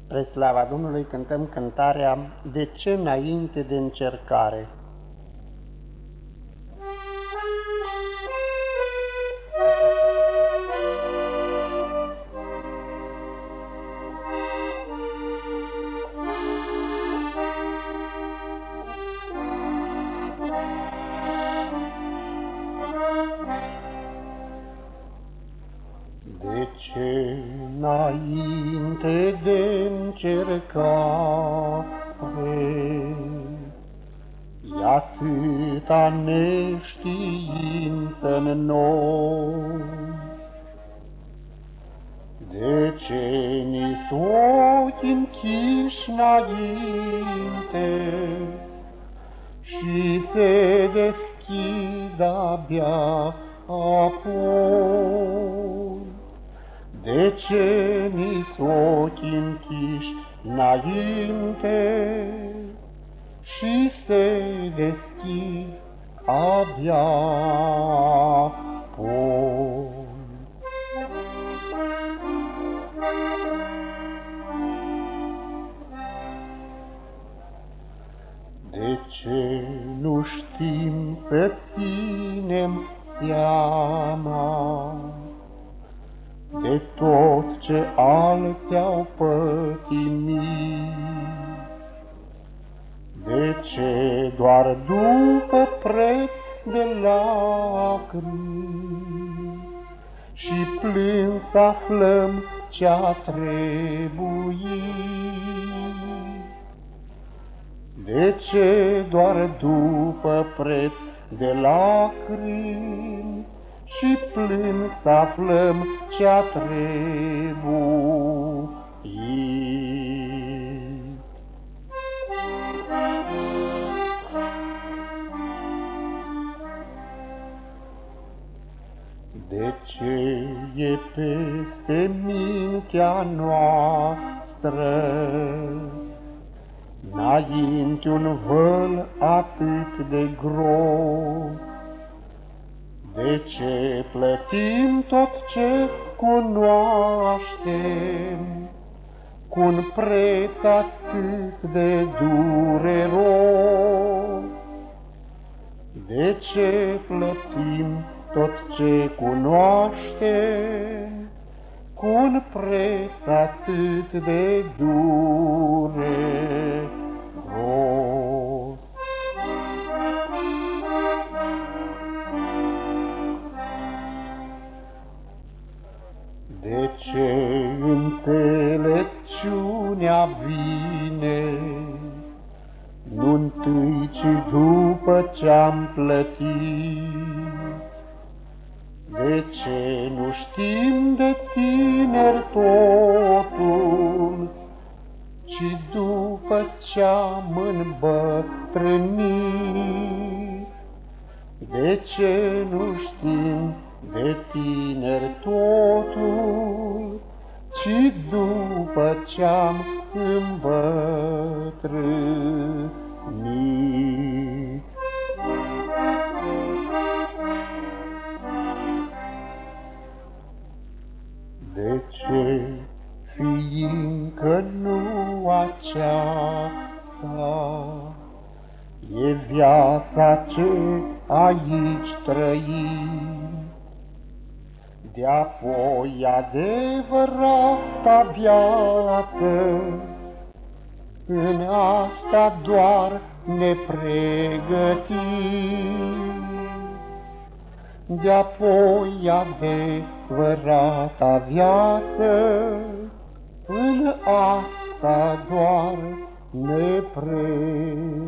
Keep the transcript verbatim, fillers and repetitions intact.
Spre slava Domnului cântăm cântarea De ce înainte de încercare? De ce înainte de încercare e atâta neștiință în noi? De ce ni-s ochii închiși înainte și se deschid abia apoi? De ce ni-s ochii închiși înainte și se deschid abia apoi? De ce nu știm să ținem seama de tot ce alții au pătimit? De ce doar după preț de lacrimi și plâns aflăm ce-a trebuit? De ce doar după preț de lacrimi și plâns aflăm ce-a trebuit? De ce e peste mintea noastră înainte un văl atât de gros? De ce plătim tot ce cunoaștem cu-n preț atât de dureros? De ce plătim tot ce cunoaștem cu-n preț atât de dureros? De ce înțelepciunea vine nu întâi, ci după ce-am plătit? De ce nu știm de tineri totul, ci după ce-am îmbătrânit? De ce nu știm de tineri totul, ci după ce-am îmbătrânit? De ce, fiindcă nu aceasta e viața ce aici trăim, de-apoi adevărata viață, în asta doar ne pregătim. De-apoi adevărata viață, în asta doar ne pregătim.